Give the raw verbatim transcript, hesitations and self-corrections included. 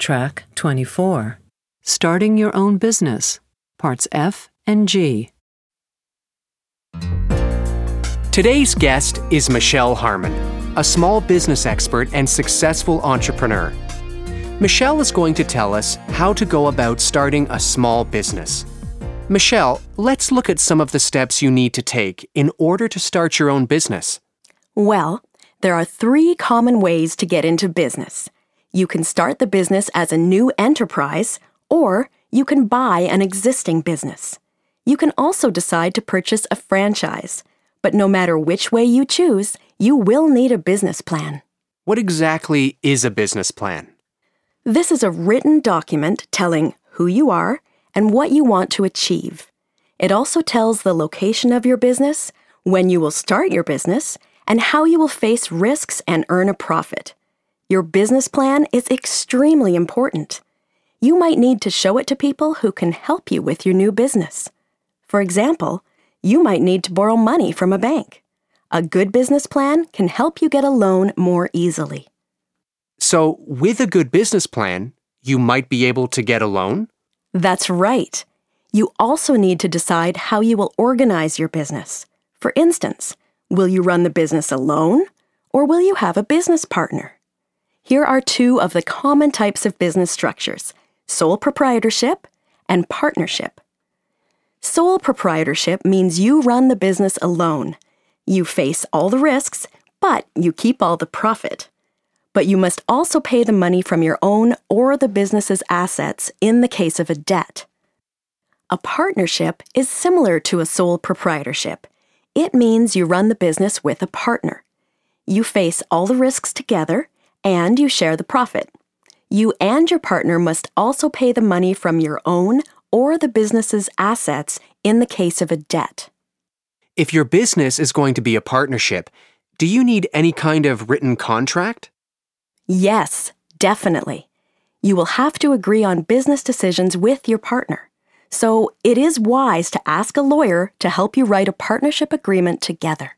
Track twenty-four. Starting Your Own Business, Parts F and G. Today's guest is Michelle Harmon, a small business expert and successful entrepreneur. Michelle is going to tell us how to go about starting a small business. Michelle, let's look at some of the steps you need to take in order to start your own business. Well, there are three common ways to get into business. You can start the business as a new enterprise, or you can buy an existing business. You can also decide to purchase a franchise. But no matter which way you choose, you will need a business plan. What exactly is a business plan? This is a written document telling who you are and what you want to achieve. It also tells the location of your business, when you will start your business, and how you will face risks and earn a profit. Your business plan is extremely important. You might need to show it to people who can help you with your new business. For example, you might need to borrow money from a bank. A good business plan can help you get a loan more easily. So, with a good business plan, you might be able to get a loan? That's right. You also need to decide how you will organize your business. For instance, will you run the business alone, or will you have a business partner? Here are two of the common types of business structures: sole proprietorship and partnership. Sole proprietorship means you run the business alone. You face all the risks, but you keep all the profit. But you must also pay the money from your own or the business's assets in the case of a debt. A partnership is similar to a sole proprietorship. It means you run the business with a partner. You face all the risks together, and you share the profit. You and your partner must also pay the money from your own or the business's assets in the case of a debt. If your business is going to be a partnership, do you need any kind of written contract? Yes, definitely. You will have to agree on business decisions with your partner. So it is wise to ask a lawyer to help you write a partnership agreement together.